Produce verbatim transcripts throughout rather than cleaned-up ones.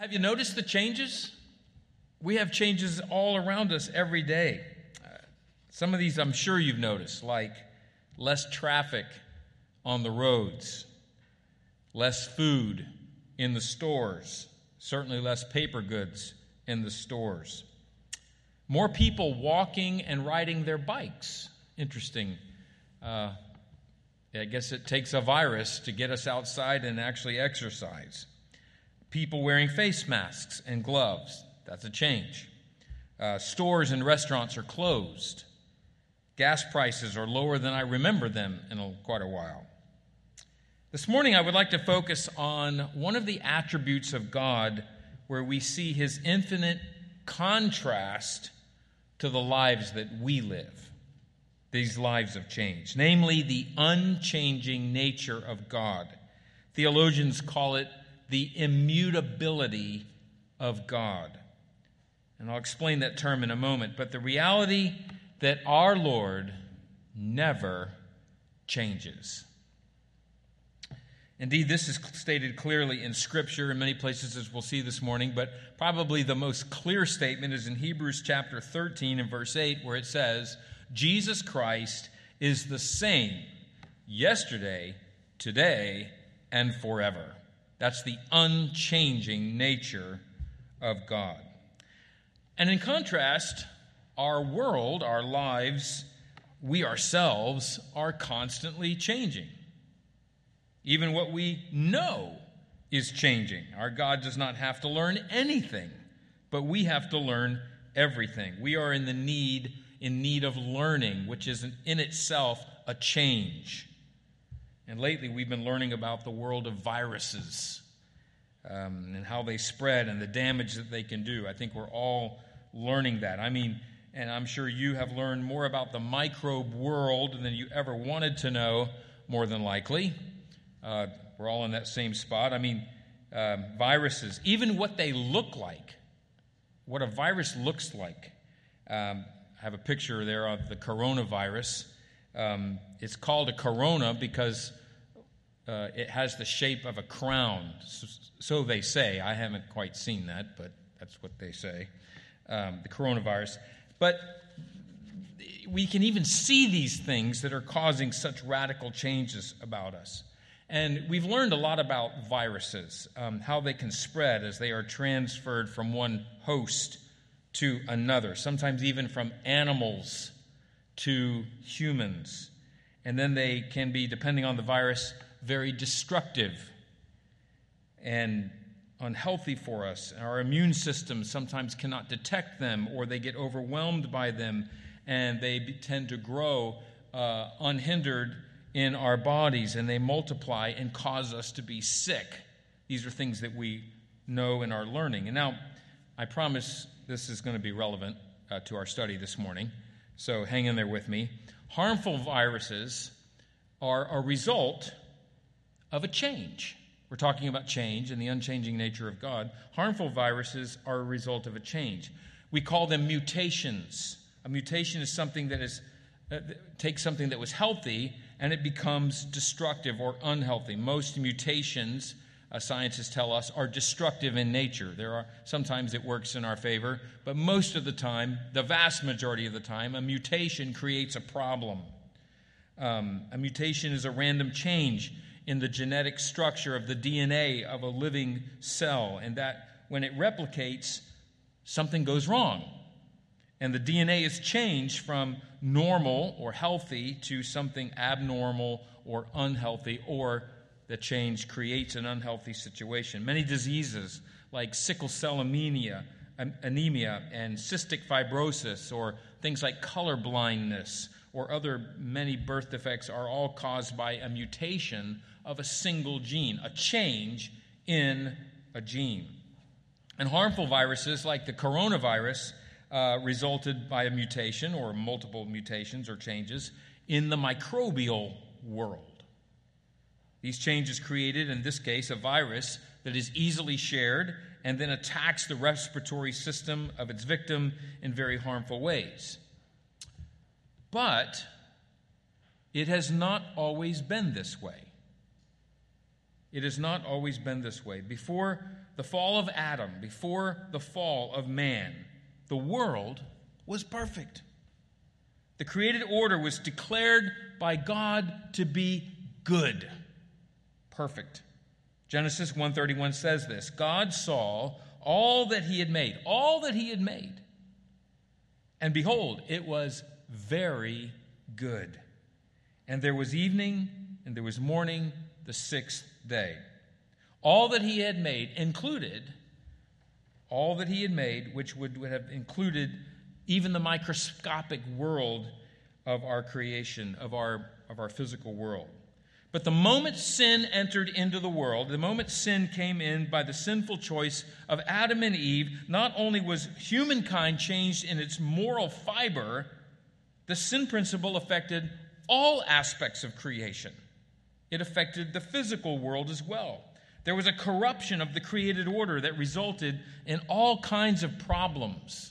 Have you noticed the changes? We have changes all around us every day. Uh, some of these I'm sure you've noticed, like less traffic on the roads, less food in the stores, certainly less paper goods in the stores. More people walking and riding their bikes. Interesting. Uh, I guess it takes a virus to get us outside and actually exercise. People wearing face masks and gloves. That's a change. Uh, stores and restaurants are closed. Gas prices are lower than I remember them in a, quite a while. This morning I would like to focus on one of the attributes of God where we see his infinite contrast to the lives that we live. These lives of change, namely the unchanging nature of God. Theologians call it the immutability of God. And I'll explain that term in a moment. But the reality that our Lord never changes. Indeed, this is stated clearly in Scripture in many places, as we'll see this morning, but probably the most clear statement is in Hebrews chapter thirteen and verse eight, where it says, Jesus Christ is the same yesterday, today, and forever. That's the unchanging nature of God. And in contrast, our world, our lives, we ourselves are constantly changing. Even what we know is changing. Our God does not have to learn anything, but we have to learn everything. We are in the need, in need of learning, which is in itself a change. And lately we've been learning about the world of viruses um, and how they spread and the damage that they can do. I think we're all learning that. I mean, and I'm sure you have learned more about the microbe world than you ever wanted to know, more than likely. Uh, we're all in that same spot. I mean, uh, viruses, even what they look like, what a virus looks like. Um, I have a picture there of the coronavirus. Um, it's called a corona because uh, it has the shape of a crown. So, so they say. I haven't quite seen that, but that's what they say. Um, the coronavirus. But we can even see these things that are causing such radical changes about us. And we've learned a lot about viruses, um, how they can spread as they are transferred from one host to another, sometimes even from animals to humans. And then they can be, depending on the virus, very destructive and unhealthy for us. Our immune system sometimes cannot detect them, or they get overwhelmed by them, and they be, tend to grow uh, unhindered in our bodies, and they multiply and cause us to be sick. These are things that we know and are learning. And now, I promise this is going to be relevant uh, to our study this morning, so hang in there with me. Harmful viruses are a result of a change. We're talking about change and the unchanging nature of God. Harmful viruses are a result of a change. We call them mutations. A mutation is something that is uh, takes something that was healthy and it becomes destructive or unhealthy. Most mutations, uh, scientists tell us, are destructive in nature. There are sometimes it works in our favor, but most of the time, the vast majority of the time, a mutation creates a problem. Um, a mutation is a random change in the genetic structure of the D N A of a living cell, and that when it replicates, something goes wrong. And the D N A is changed from normal or healthy to something abnormal or unhealthy, or the change creates an unhealthy situation. Many diseases like sickle cell anemia, anemia and cystic fibrosis, or things like color blindness, or other many birth defects are all caused by a mutation of a single gene, a change in a gene. And harmful viruses like the coronavirus Uh, resulted by a mutation or multiple mutations or changes in the microbial world. These changes created, in this case, a virus that is easily shared and then attacks the respiratory system of its victim in very harmful ways. But it has not always been this way. It has not always been this way. Before the fall of Adam, before the fall of man, the world was perfect. The created order was declared by God to be good, perfect. Genesis one thirty-one says this, God saw all that he had made, all that he had made, and behold, it was very good. And there was evening, and there was morning, the sixth day. All that he had made included, all that he had made, which would, would have included even the microscopic world of our creation, of our, of our physical world. But the moment sin entered into the world, the moment sin came in by the sinful choice of Adam and Eve, not only was humankind changed in its moral fiber, the sin principle affected all aspects of creation. It affected the physical world as well. There was a corruption of the created order that resulted in all kinds of problems.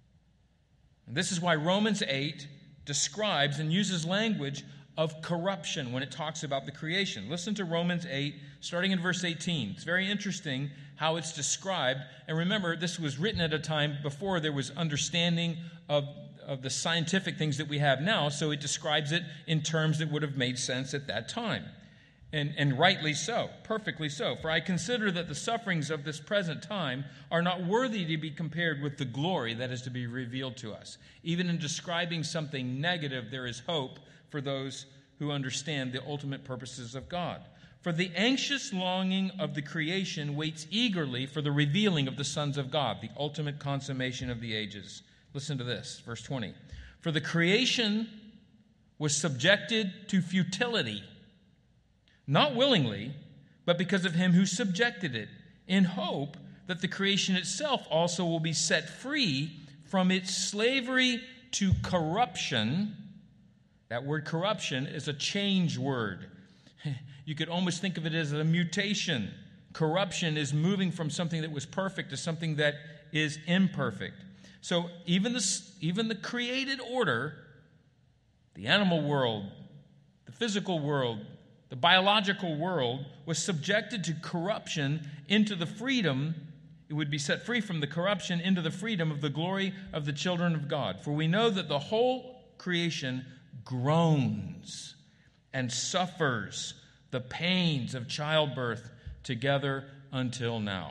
And this is why Romans eight describes and uses language of corruption when it talks about the creation. Listen to Romans eight, starting in verse eighteen. It's very interesting how it's described. And remember, this was written at a time before there was understanding of, of the scientific things that we have now, so it describes it in terms that would have made sense at that time. And, and rightly so, perfectly so. For I consider that the sufferings of this present time are not worthy to be compared with the glory that is to be revealed to us. Even in describing something negative, there is hope for those who understand the ultimate purposes of God. For the anxious longing of the creation waits eagerly for the revealing of the sons of God, the ultimate consummation of the ages. Listen to this, verse twenty. For the creation was subjected to futility, not willingly, but because of him who subjected it, in hope that the creation itself also will be set free from its slavery to corruption. That word corruption is a change word. You could almost think of it as a mutation. Corruption is moving from something that was perfect to something that is imperfect. So even the, even the created order, the animal world, the physical world, the biological world, was subjected to corruption into the freedom. It would be set free from the corruption into the freedom of the glory of the children of God. For we know that the whole creation groans and suffers the pains of childbirth together until now.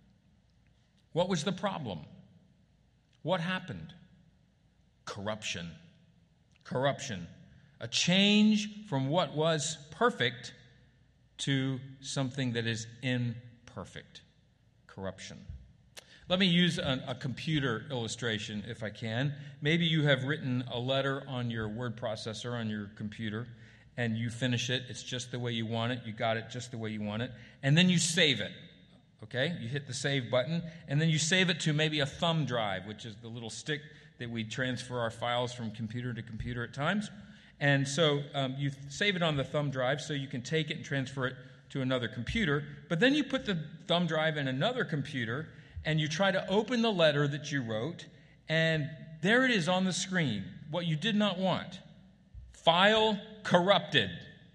What was the problem? What happened? Corruption. Corruption. A change from what was perfect to something that is imperfect. Corruption. Let me use a, a computer illustration if I can. Maybe you have written a letter on your word processor on your computer, and you finish it. It's just the way you want it. You got it just the way you want it. And then you save it. Okay? You hit the save button, and then you save it to maybe a thumb drive, which is the little stick that we transfer our files from computer to computer at times. And so um, you save it on the thumb drive so you can take it and transfer it to another computer. But then you put the thumb drive in another computer, and you try to open the letter that you wrote, and there it is on the screen, what you did not want. File corrupted.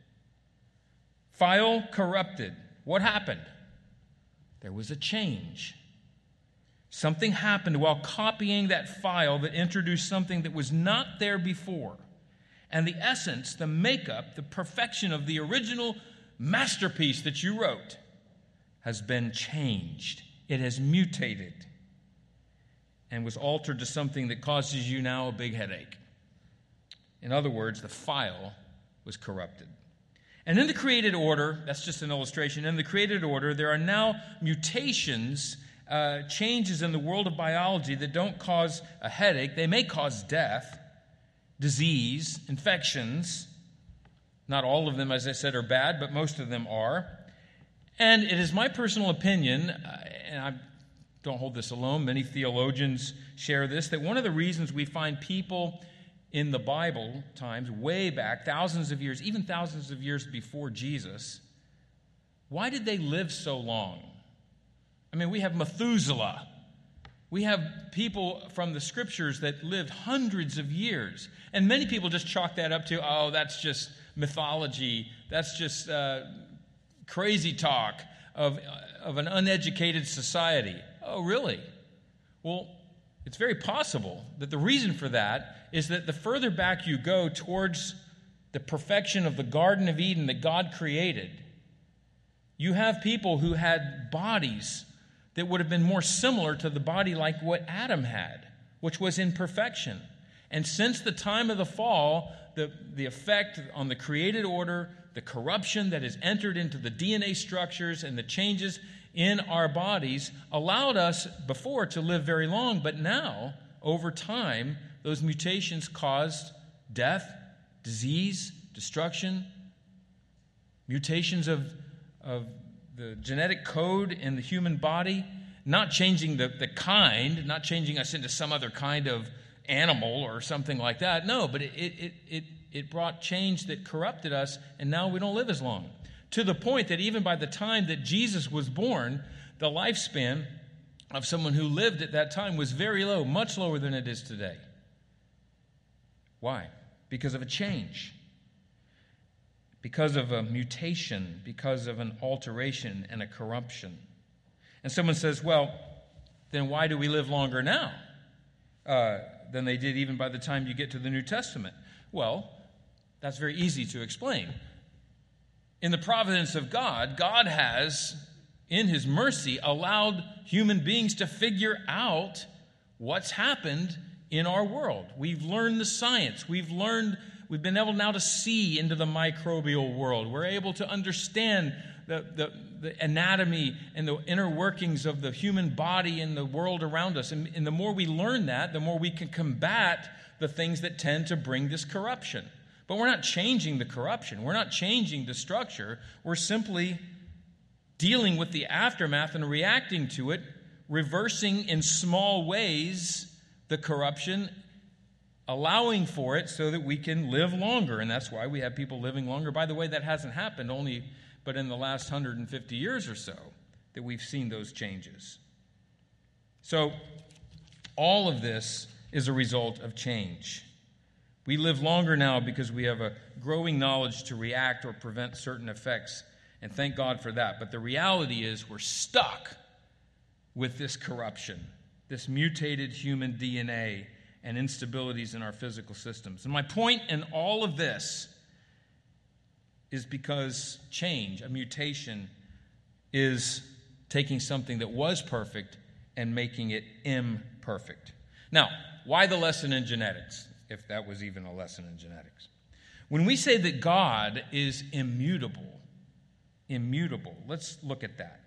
File corrupted. What happened? There was a change. Something happened while copying that file that introduced something that was not there before. And the essence, the makeup, the perfection of the original masterpiece that you wrote has been changed. It has mutated and was altered to something that causes you now a big headache. In other words, the file was corrupted. And in the created order, that's just an illustration, in the created order, there are now mutations, uh, changes in the world of biology that don't cause a headache. They may cause death, disease, infections. Not all of them, as I said, are bad, but most of them are. And it is my personal opinion, and I don't hold this alone, many theologians share this, that one of the reasons we find people in the Bible times, way back, thousands of years, even thousands of years before Jesus, why did they live so long? I mean, we have Methuselah. We have people from the scriptures that lived hundreds of years. And many people just chalk that up to, oh, that's just mythology. That's just uh, crazy talk of of an uneducated society. Oh, really? Well, it's very possible that the reason for that is that the further back you go towards the perfection of the Garden of Eden that God created, you have people who had bodies that would have been more similar to the body like what Adam had, which was in perfection. And since the time of the fall, the, the effect on the created order, the corruption that has entered into the D N A structures and the changes in our bodies allowed us before to live very long, but now, over time, those mutations caused death, disease, destruction, mutations of, of the genetic code in the human body, not changing the, the kind, not changing us into some other kind of animal or something like that. No, but it, it, it, it brought change that corrupted us, and now we don't live as long. To the point that even by the time that Jesus was born, the lifespan of someone who lived at that time was very low, much lower than it is today. Why? Because of a change. Because of a mutation, because of an alteration and a corruption. And someone says, well, then why do we live longer now uh, than they did even by the time you get to the New Testament? Well, that's very easy to explain. In the providence of God, God has, in His mercy, allowed human beings to figure out what's happened in our world. We've learned the science. We've learned, we've been able now to see into the microbial world. We're able to understand the, the, the anatomy and the inner workings of the human body and the world around us. And, and the more we learn that, the more we can combat the things that tend to bring this corruption. But we're not changing the corruption. We're not changing the structure. We're simply dealing with the aftermath and reacting to it, reversing in small ways the corruption, allowing for it so that we can live longer. And that's why we have people living longer. By the way, that hasn't happened only but in the last one hundred fifty years or so that we've seen those changes. So all of this is a result of change. We live longer now because we have a growing knowledge to react or prevent certain effects, and thank God for that. But the reality is we're stuck with this corruption, this mutated human D N A and instabilities in our physical systems. And my point in all of this is because change, a mutation, is taking something that was perfect and making it imperfect. Now, why the lesson in genetics? If that was even a lesson in genetics. When we say that God is immutable, immutable, let's look at that.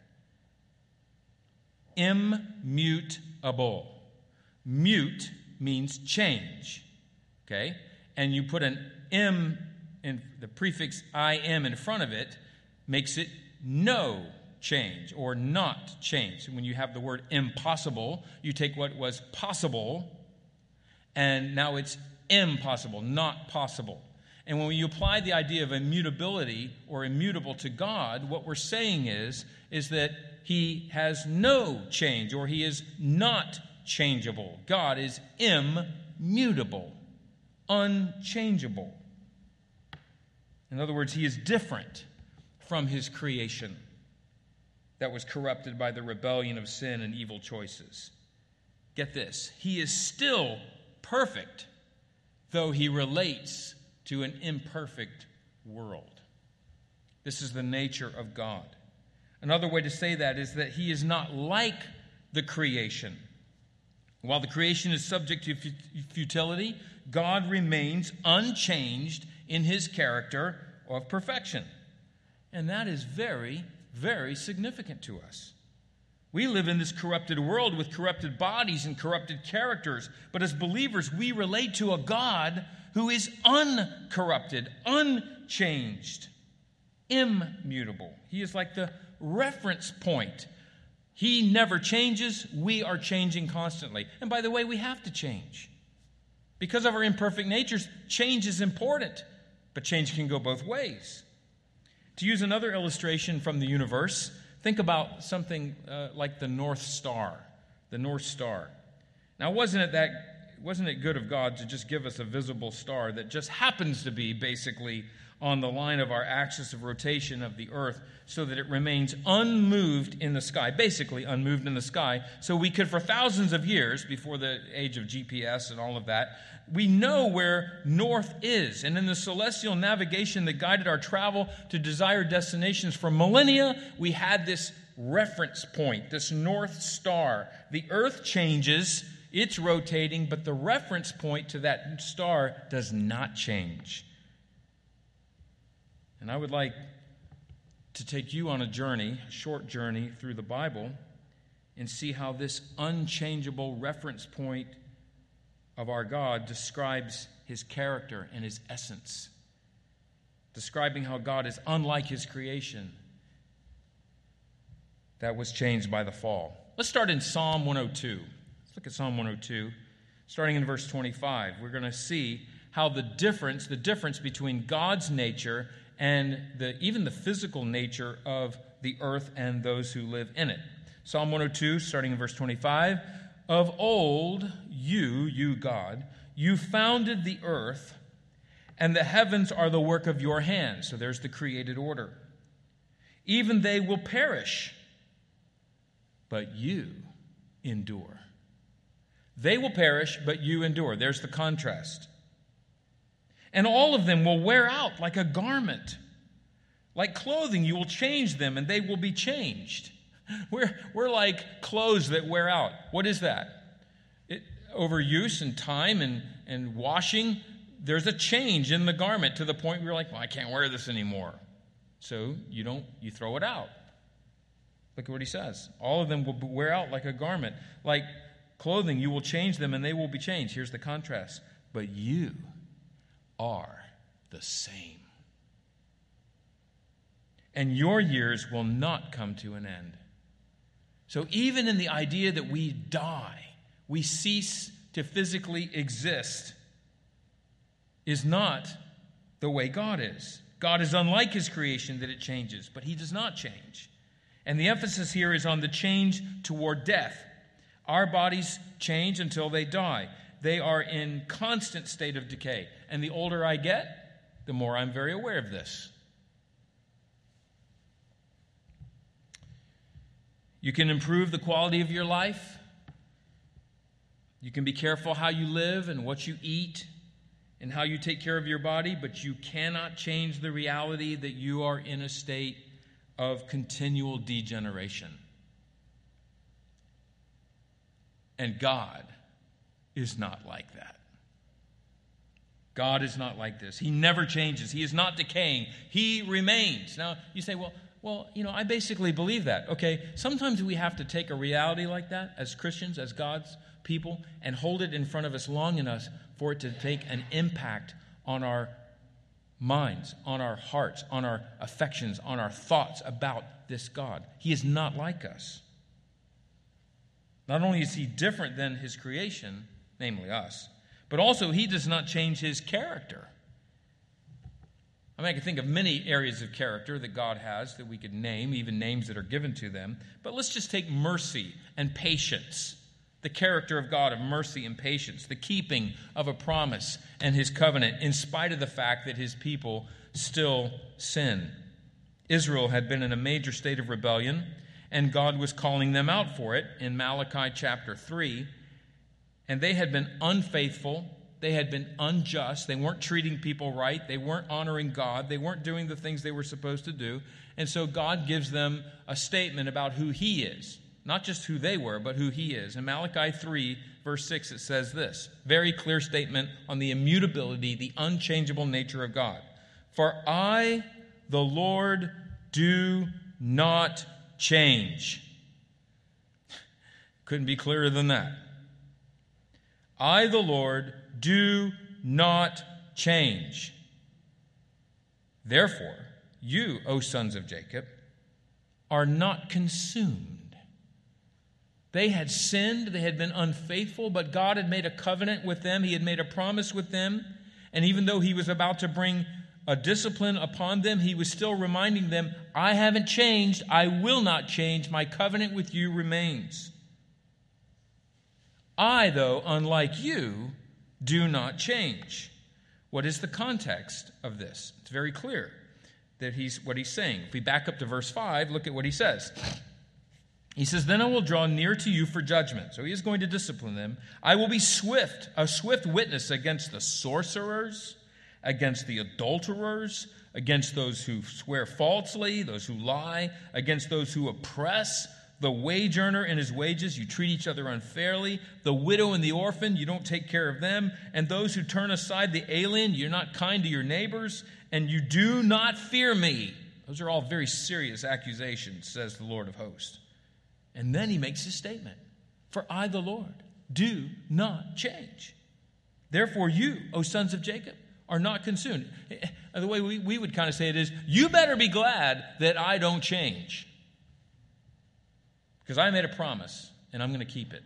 Immutable. Mute means change, okay? And you put an M in the prefix I M in front of it, makes it no change or not change. When you have the word impossible, you take what was possible, and now it's impossible, not possible. And when you apply the idea of immutability or immutable to God, what we're saying is, is that He has no change or He is not changeable. God is immutable, unchangeable. In other words, He is different from His creation that was corrupted by the rebellion of sin and evil choices. Get this, He is still perfect, though He relates to an imperfect world. This is the nature of God. Another way to say that is that He is not like the creation. While the creation is subject to futility, God remains unchanged in His character of perfection. And that is very, very significant to us. We live in this corrupted world with corrupted bodies and corrupted characters. But as believers, we relate to a God who is uncorrupted, unchanged, immutable. He is like the reference point. He never changes. We are changing constantly. And by the way, we have to change. Because of our imperfect natures, change is important. But change can go both ways. To use another illustration from the universe, think about something uh, like the North Star. The North Star. Now, wasn't it that wasn't it good of God to just give us a visible star that just happens to be basically on the line of our axis of rotation of the earth so that it remains unmoved in the sky, basically unmoved in the sky, so we could, for thousands of years, before the age of G P S and all of that, we know where north is. And in the celestial navigation that guided our travel to desired destinations for millennia, we had this reference point, this North Star. The earth changes, it's rotating, but the reference point to that star does not change. And I would like to take you on a journey, a short journey through the Bible, and see how this unchangeable reference point of our God describes his character and his essence, describing how God is unlike his creation that was changed by the fall. Let's start in Psalm one oh two. Let's look at Psalm one oh two, starting in verse twenty-five. We're going to see how the difference, the difference between God's nature and the, even the physical nature of the earth and those who live in it. Psalm one oh two, starting in verse twenty-five. Of old, you, you God, you founded the earth, and the heavens are the work of your hands. So there's the created order. Even they will perish, but you endure. They will perish, but you endure. There's the contrast. And all of them will wear out like a garment. Like clothing, you will change them, and they will be changed. We're, we're like clothes that wear out. What is that? It, overuse and time and, and washing, there's a change in the garment to the point where you're like, well, I can't wear this anymore. So you don't, you throw it out. Look at what he says. All of them will wear out like a garment. Like clothing, you will change them, and they will be changed. Here's the contrast. But you are the same. And your years will not come to an end. So even in the idea that we die, we cease to physically exist, is not the way God is. God is unlike his creation that it changes, but he does not change. And the emphasis here is on the change toward death. Our bodies change until they die. They are in constant state of decay. And the older I get, the more I'm very aware of this. You can improve the quality of your life. You can be careful how you live and what you eat and how you take care of your body, but you cannot change the reality that you are in a state of continual degeneration. And God is not like that. God is not like this. He never changes. He is not decaying. He remains. Now, you say, well, well, you know, I basically believe that. Okay, sometimes we have to take a reality like that as Christians, as God's people, and hold it in front of us long enough for it to take an impact on our minds, on our hearts, on our affections, on our thoughts about this God. He is not like us. Not only is he different than his creation, namely us, but also he does not change his character. I mean, I can think of many areas of character that God has that we could name, even names that are given to them. But let's just take mercy and patience. The character of God of mercy and patience. The keeping of a promise and his covenant in spite of the fact that his people still sin. Israel had been in a major state of rebellion, and God was calling them out for it in Malachi chapter three. And they had been unfaithful. They had been unjust. They weren't treating people right. They weren't honoring God. They weren't doing the things they were supposed to do. And so God gives them a statement about who he is. Not just who they were, but who he is. In Malachi three, verse six, it says this. Very clear statement on the immutability, the unchangeable nature of God. For I, the Lord, do not change. Couldn't be clearer than that. I, the Lord, do not change. Therefore, you, O sons of Jacob, are not consumed. They had sinned, they had been unfaithful, but God had made a covenant with them. He had made a promise with them. And even though he was about to bring a discipline upon them, he was still reminding them, I haven't changed. I will not change. My covenant with you remains. I, though, unlike you, do not change. What is the context of this? It's very clear that he's what he's saying. If we back up to verse five, look at what he says. He says, then I will draw near to you for judgment. So he is going to discipline them. I will be swift, a swift witness against the sorcerers, against the adulterers, against those who swear falsely, those who lie, against those who oppress, the wage earner and his wages, you treat each other unfairly, the widow and the orphan, you don't take care of them, and those who turn aside the alien, you're not kind to your neighbors, and you do not fear me. Those are all very serious accusations, says the Lord of hosts. And then he makes his statement, for I, the Lord, do not change. Therefore you, O sons of Jacob, are not consumed. The way we, we would kind of say it is, you better be glad that I don't change. Because I made a promise, and I'm going to keep it.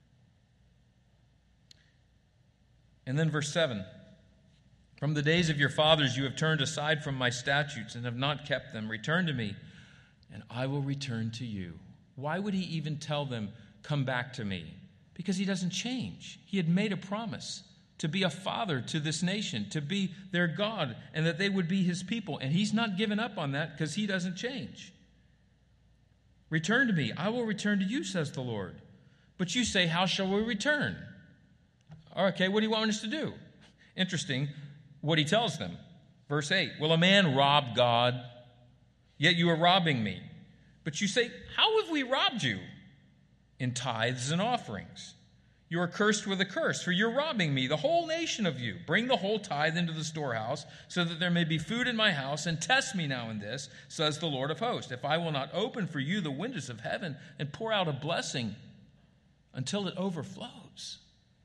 And then verse seven. From the days of your fathers you have turned aside from my statutes and have not kept them. Return to me, and I will return to you. Why would he even tell them, come back to me? Because he doesn't change. He had made a promise to be a father to this nation, to be their God, and that they would be his people. And he's not given up on that because he doesn't change. Return to me. I will return to you, says the Lord. But you say, how shall we return? Okay, what do you want us to do? Interesting what he tells them. Verse eight, will a man rob God? Yet you are robbing me. But you say, how have we robbed you? In tithes and offerings. You are cursed with a curse, for you're robbing me, the whole nation of you. Bring the whole tithe into the storehouse, so that there may be food in my house, and test me now in this, says the Lord of hosts, if I will not open for you the windows of heaven and pour out a blessing until it overflows.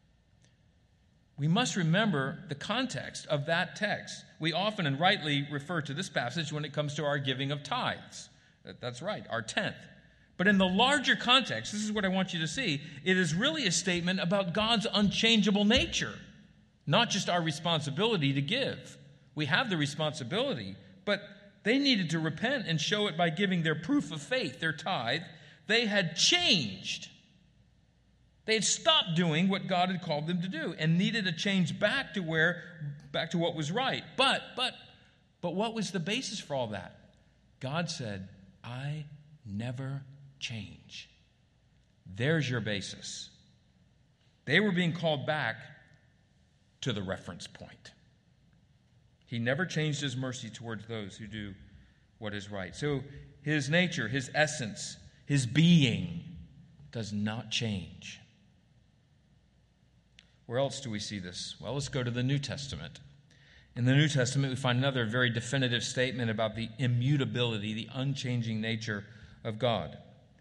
We must remember the context of that text. We often and rightly refer to this passage when it comes to our giving of tithes. That's right, our tenth. But in the larger context, this is what I want you to see, it is really a statement about God's unchangeable nature, not just our responsibility to give. We have the responsibility, but they needed to repent and show it by giving their proof of faith, their tithe. They had changed. They had stopped doing what God had called them to do and needed a change back to where, back to what was right. But, but, but what was the basis for all that? God said, I never change. There's your basis. They were being called back to the reference point. He never changed his mercy towards those who do what is right. So his nature, his essence, his being does not change. Where else do we see this? Well, let's go to the New Testament. In the New Testament, we find another very definitive statement about the immutability, the unchanging nature of God.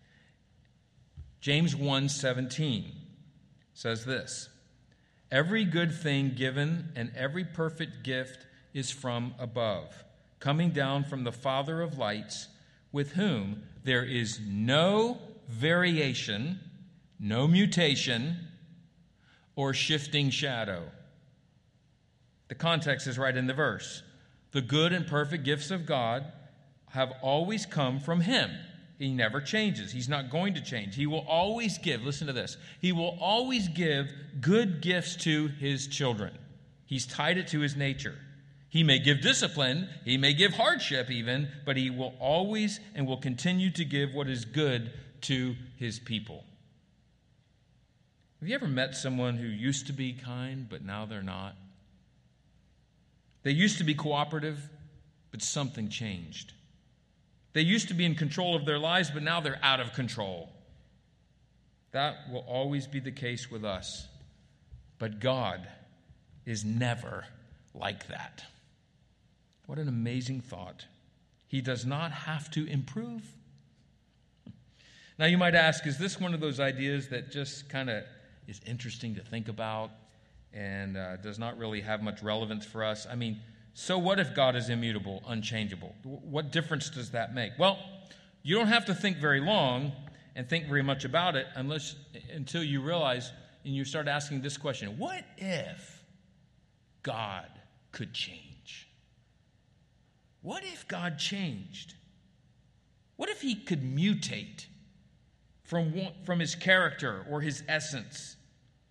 James one seventeen says this, every good thing given and every perfect gift is from above, coming down from the Father of lights, with whom there is no variation, no mutation, or shifting shadow. The context is right in the verse. The good and perfect gifts of God have always come from him. He never changes. He's not going to change. He will always give, listen to this, he will always give good gifts to his children. He's tied it to his nature. He may give discipline, he may give hardship even, but he will always and will continue to give what is good to his people. Have you ever met someone who used to be kind, but now they're not? They used to be cooperative, but something changed. They used to be in control of their lives, but now they're out of control. That will always be the case with us. But God is never like that. What an amazing thought. He does not have to improve. Now you might ask, is this one of those ideas that just kind of is interesting to think about and uh, does not really have much relevance for us? I mean, so what if God is immutable, unchangeable? What difference does that make? Well, you don't have to think very long and think very much about it unless until you realize and you start asking this question, what if God could change? What if God changed? What if he could mutate from, from his character or his essence?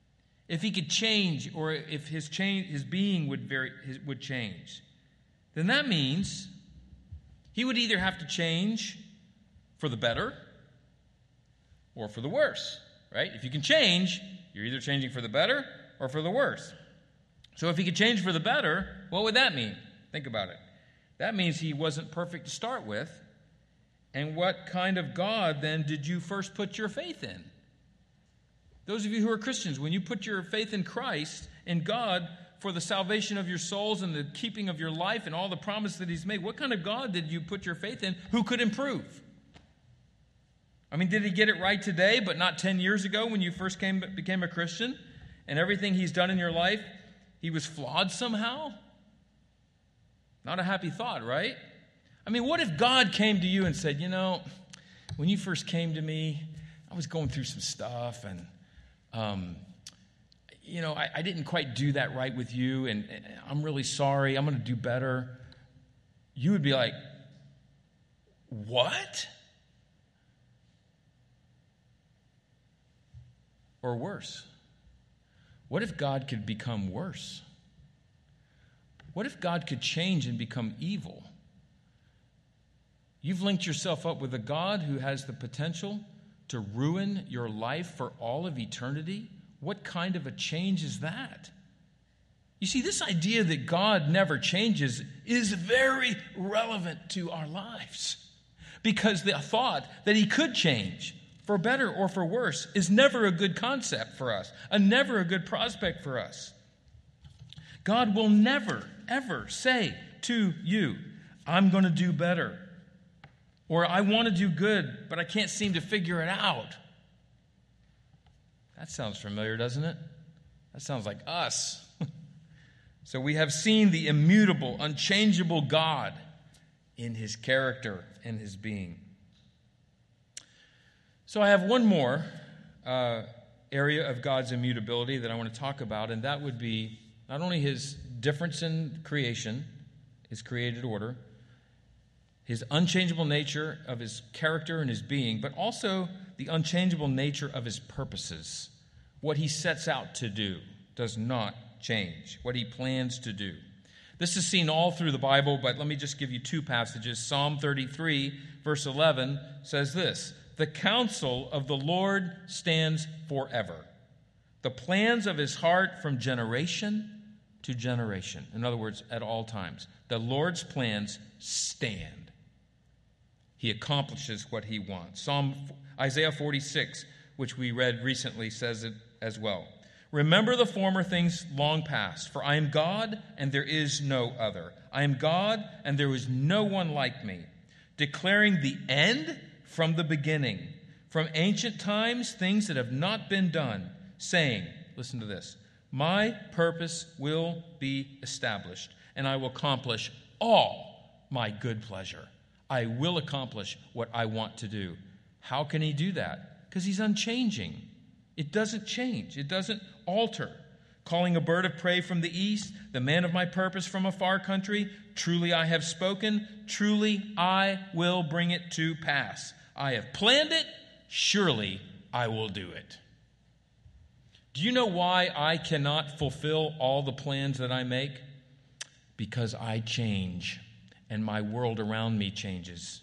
if he could change, or if his change, his being would vary, his, would change, then that means he would either have to change for the better or for the worse, right? If you can change, you're either changing for the better or for the worse. So if he could change for the better, what would that mean? Think about it. That means he wasn't perfect to start with. And what kind of God, then, did you first put your faith in? Those of you who are Christians, when you put your faith in Christ, in God, for the salvation of your souls and the keeping of your life and all the promise that he's made, what kind of God did you put your faith in who could improve? I mean, did he get it right today, but not ten years ago when you first came, became a Christian? And everything he's done in your life, he was flawed somehow? Not a happy thought, right? I mean, what if God came to you and said, you know, when you first came to me, I was going through some stuff, and, um, you know, I, I didn't quite do that right with you, and, and I'm really sorry. I'm going to do better. You would be like, what? Or worse. What if God could become worse? What if God could change and become evil? You've linked yourself up with a God who has the potential to ruin your life for all of eternity. What kind of a change is that? You see, this idea that God never changes is very relevant to our lives, because the thought that he could change for better or for worse is never a good concept for us, and never a good prospect for us. God will never, ever say to you, I'm going to do better, or I want to do good, but I can't seem to figure it out. That sounds familiar, doesn't it? That sounds like us. So we have seen the immutable, unchangeable God in his character and his being. So I have one more uh, area of God's immutability that I want to talk about, and that would be not only his difference in creation, his created order, his unchangeable nature of his character and his being, but also the unchangeable nature of his purposes. What he sets out to do does not change. What he plans to do. This is seen all through the Bible, but let me just give you two passages. Psalm thirty-three, verse eleven says this, "The counsel of the Lord stands forever, the plans of his heart from generation to generation." In other words, at all times. The Lord's plans stand. He accomplishes what he wants. Psalm Isaiah forty-six, which we read recently, says it as well. "Remember the former things long past, for I am God and there is no other. I am God and there is no one like me, declaring the end from the beginning, from ancient times things that have not been done, saying," listen to this, "My purpose will be established, and I will accomplish all my good pleasure." I will accomplish what I want to do. How can he do that? Because he's unchanging. It doesn't change. It doesn't alter. "Calling a bird of prey from the east, the man of my purpose from a far country, truly I have spoken, truly I will bring it to pass. I have planned it, surely I will do it." Do you know why I cannot fulfill all the plans that I make? Because I change, and my world around me changes.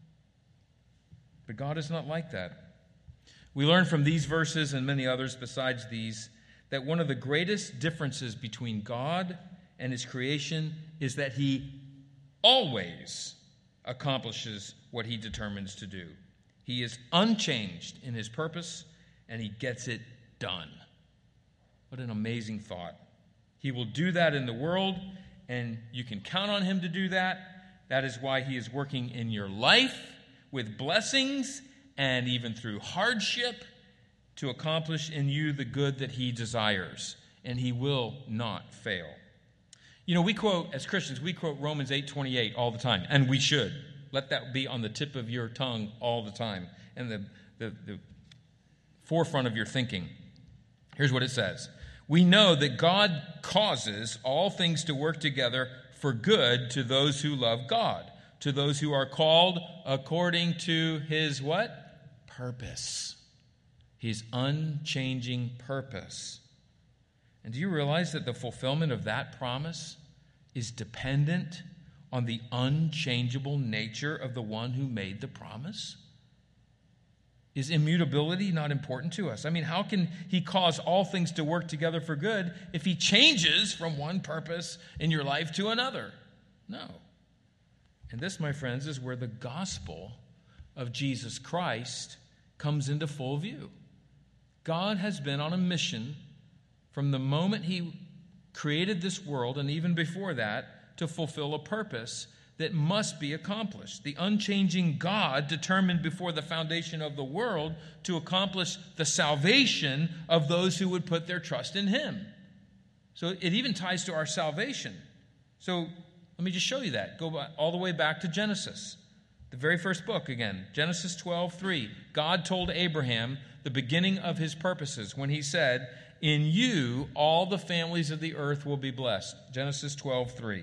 But God is not like that. We learn from these verses and many others besides these that one of the greatest differences between God and his creation is that he always accomplishes what he determines to do. He is unchanged in his purpose, and he gets it done. What an amazing thought. He will do that in the world, and you can count on him to do that. That is why he is working in your life with blessings and even through hardship to accomplish in you the good that he desires. And he will not fail. You know, we quote, as Christians, we quote Romans eight twenty-eight all the time, and we should. Let that be on the tip of your tongue all the time, and the, the, the forefront of your thinking. Here's what it says. "We know that God causes all things to work together for good to those who love God, to those who are called according to his" what? Purpose. His unchanging purpose. And do you realize that the fulfillment of that promise is dependent on the unchangeable nature of the one who made the promise? Is immutability not important to us? I mean, how can he cause all things to work together for good if he changes from one purpose in your life to another? No. And this, my friends, is where the gospel of Jesus Christ comes into full view. God has been on a mission from the moment he created this world, and even before that, to fulfill a purpose that must be accomplished. The unchanging God determined before the foundation of the world to accomplish the salvation of those who would put their trust in him. So it even ties to our salvation. So let me just show you that. Go all the way back to Genesis, the very first book again. Genesis twelve three. God told Abraham the beginning of his purposes when he said, "In you all the families of the earth will be blessed." Genesis twelve three.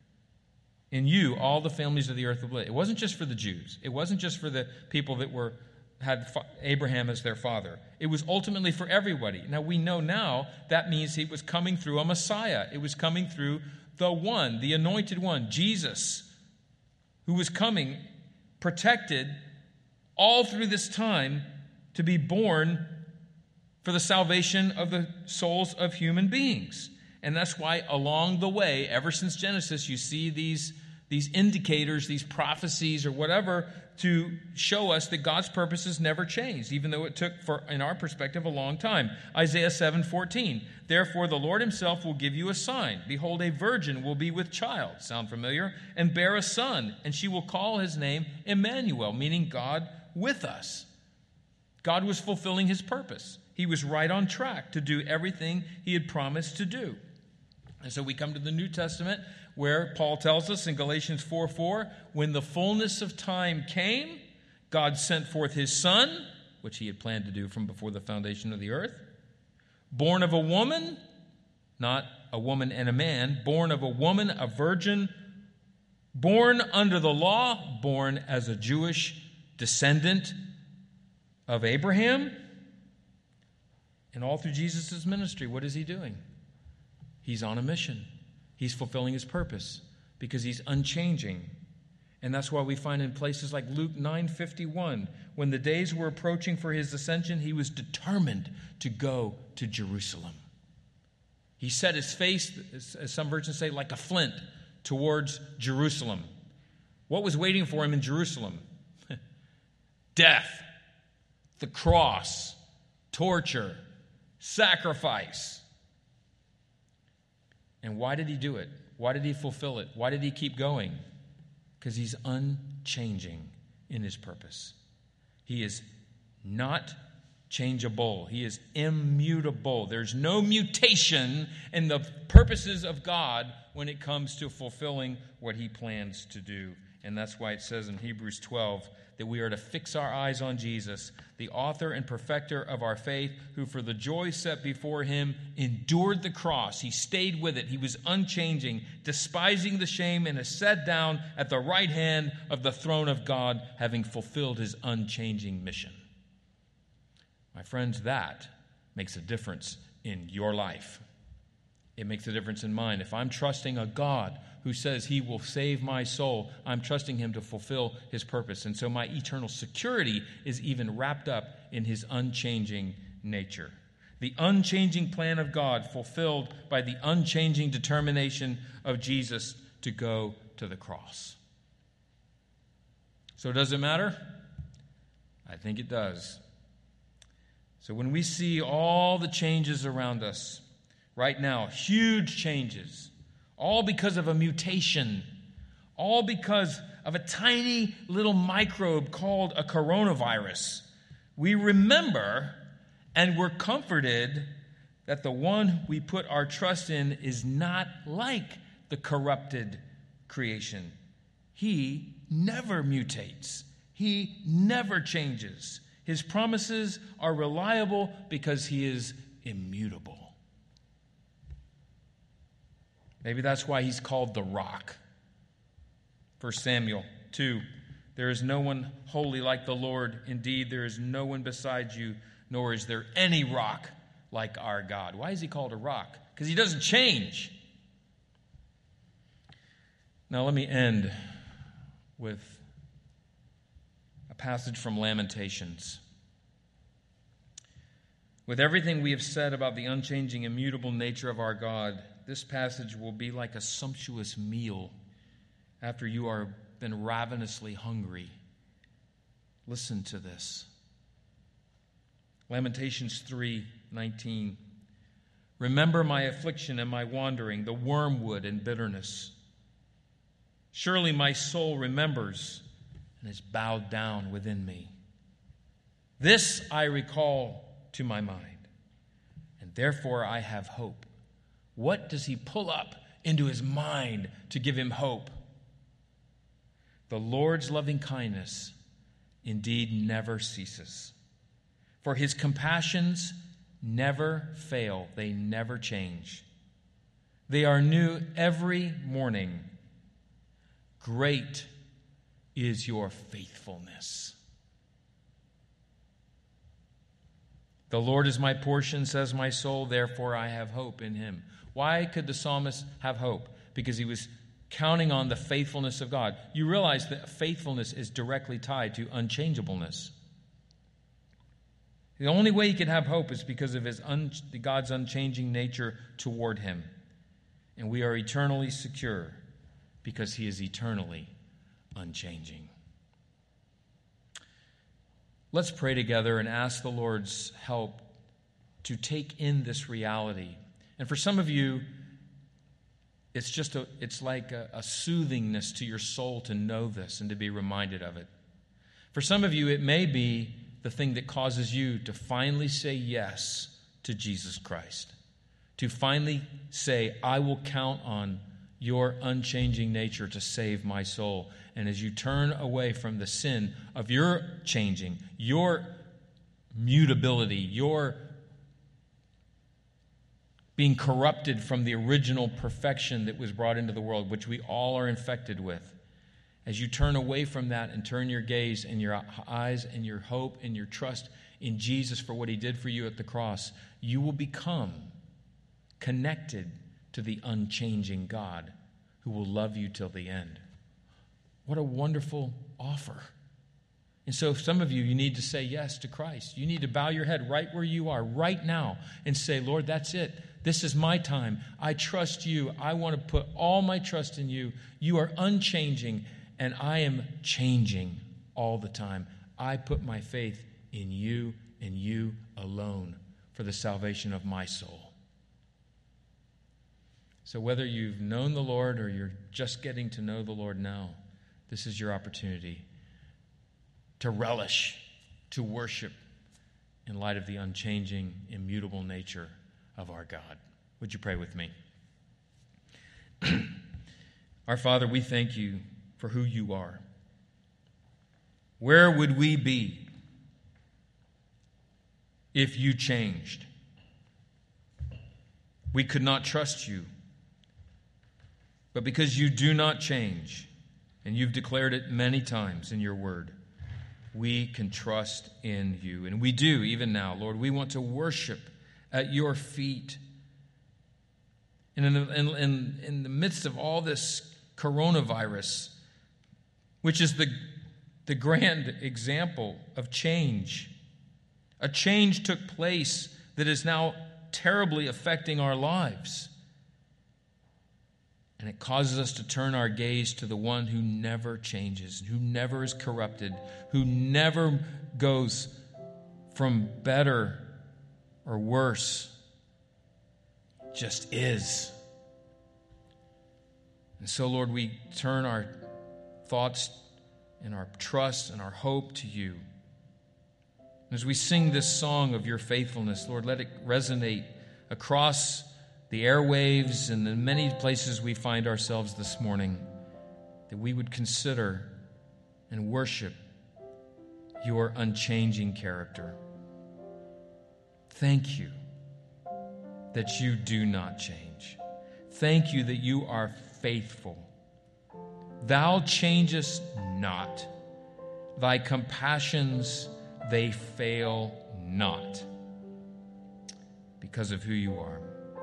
In you, all the families of the earth will be blessed. It wasn't just for the Jews. It wasn't just for the people that were had Abraham as their father. It was ultimately for everybody. Now, we know now that means he was coming through a Messiah. It was coming through the one, the anointed one, Jesus, who was coming, protected all through this time to be born for the salvation of the souls of human beings. And that's why along the way, ever since Genesis, you see these, these indicators, these prophecies or whatever to show us that God's purposes never changed, even though it took, for, in our perspective, a long time. Isaiah seven fourteen. Therefore the Lord himself will give you a sign. Behold, a virgin will be with child. Sound familiar? And bear a son, and she will call his name Emmanuel, meaning God with us. God was fulfilling his purpose. He was right on track to do everything he had promised to do. And so we come to the New Testament where Paul tells us in Galatians four four, when the fullness of time came, God sent forth his Son, which he had planned to do from before the foundation of the earth, born of a woman, not a woman and a man, born of a woman, a virgin, born under the law, born as a Jewish descendant of Abraham. And all through Jesus' ministry, what is he doing? He's on a mission. He's fulfilling his purpose because he's unchanging. And that's why we find in places like Luke nine fifty-one, when the days were approaching for his ascension, he was determined to go to Jerusalem. He set his face, as some versions say, like a flint towards Jerusalem. What was waiting for him in Jerusalem? Death, the cross, torture, sacrifice. And why did he do it? Why did he fulfill it? Why did he keep going? Because he's unchanging in his purpose. He is not changeable. He is immutable. There's no mutation in the purposes of God when it comes to fulfilling what he plans to do. And that's why it says in Hebrews twelve that we are to fix our eyes on Jesus, the author and perfecter of our faith, who for the joy set before him endured the cross. He stayed with it. He was unchanging, despising the shame, and is set down at the right hand of the throne of God, having fulfilled his unchanging mission. My friends, that makes a difference in your life. It makes a difference in mine. If I'm trusting a God who says he will save my soul, I'm trusting him to fulfill his purpose. And so my eternal security is even wrapped up in his unchanging nature. The unchanging plan of God fulfilled by the unchanging determination of Jesus to go to the cross. So does it matter? I think it does. So when we see all the changes around us right now, huge changes, all because of a mutation, all because of a tiny little microbe called a coronavirus, we remember and we're comforted that the one we put our trust in is not like the corrupted creation. He never mutates. He never changes. His promises are reliable because he is immutable. Maybe that's why he's called the Rock. First Samuel two, there is no one holy like the Lord. Indeed, there is no one beside you, nor is there any rock like our God. Why is he called a rock? Because he doesn't change. Now let me end with a passage from Lamentations. With everything we have said about the unchanging, immutable nature of our God, this passage will be like a sumptuous meal after you are been ravenously hungry. Listen to this. Lamentations three nineteen. Remember my affliction and my wandering, the wormwood and bitterness. Surely my soul remembers and is bowed down within me. This I recall to my mind, and therefore I have hope. What does he pull up into his mind to give him hope? The Lord's loving kindness indeed never ceases, for his compassions never fail. They never change. They are new every morning. Great is your faithfulness. The Lord is my portion, says my soul, therefore I have hope in him. Why could the psalmist have hope? Because he was counting on the faithfulness of God. You realize that faithfulness is directly tied to unchangeableness. The only way he could have hope is because of his un- God's unchanging nature toward him. And we are eternally secure because he is eternally unchanging. Let's pray together and ask the Lord's help to take in this reality. And for some of you, it's just a, it's like a, a soothingness to your soul to know this and to be reminded of it. For some of you, it may be the thing that causes you to finally say yes to Jesus Christ. To finally say, I will count on your unchanging nature to save my soul. And as you turn away from the sin of your changing, your mutability, your being corrupted from the original perfection that was brought into the world, which we all are infected with. As you turn away from that and turn your gaze and your eyes and your hope and your trust in Jesus for what he did for you at the cross, you will become connected to the unchanging God who will love you till the end. What a wonderful offer. And so some of you, you need to say yes to Christ. You need to bow your head right where you are right now and say, Lord, that's it. This is my time. I trust you. I want to put all my trust in you. You are unchanging, and I am changing all the time. I put my faith in you and you alone for the salvation of my soul. So whether you've known the Lord or you're just getting to know the Lord now, this is your opportunity to relish, to worship in light of the unchanging, immutable nature of our God. Would you pray with me? Our Father, we thank you for who you are. Where would we be if you changed? We could not trust you. But because you do not change, and you've declared it many times in your word, we can trust in you. And we do even now, Lord. We want to worship at your feet. And in the, in, in, in the midst of all this coronavirus, which is the, the grand example of change, a change took place that is now terribly affecting our lives. And it causes us to turn our gaze to the one who never changes, who never is corrupted, who never goes from better or worse, just is. And so, Lord, we turn our thoughts and our trust and our hope to you. And as we sing this song of your faithfulness, Lord, let it resonate across the airwaves and the many places we find ourselves this morning, that we would consider and worship your unchanging character. Thank you that you do not change. Thank you that you are faithful. Thou changest not. Thy compassions, they fail not. because of who you are.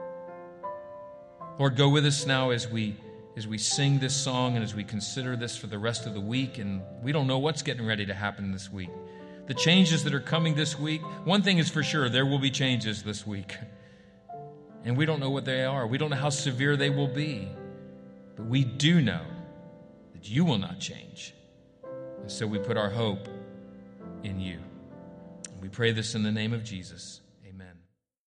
Lord, go with us now as we as we sing this song and as we consider this for the rest of the week. And we don't know what's getting ready to happen this week. The changes that are coming this week, one thing is for sure, there will be changes this week. And we don't know what they are. We don't know how severe they will be. But we do know that you will not change. And so we put our hope in you. And we pray this in the name of Jesus.